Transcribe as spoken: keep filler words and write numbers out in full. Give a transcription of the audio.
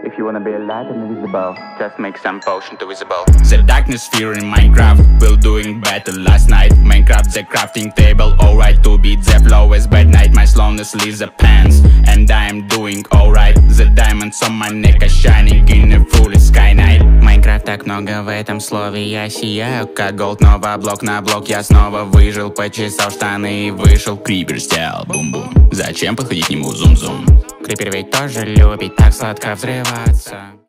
If you wanna be alive and invisible, just make some potion to visible. The darkness fear in Minecraft, we're doing better last night. Minecraft the crafting table, alright to beat the flow is bad night. My slowness leaves the pants, and I'm doing alright. The diamonds on my neck are shining in a full sky night. Майнкрафт так много в этом слове, я сияю как голд. Нова блок на блок, я снова выжил, почесал штаны и вышел. Крипер сделал бум-бум, зачем подходить к нему зум-зум? Крипер ведь тоже любит так сладко взрываться.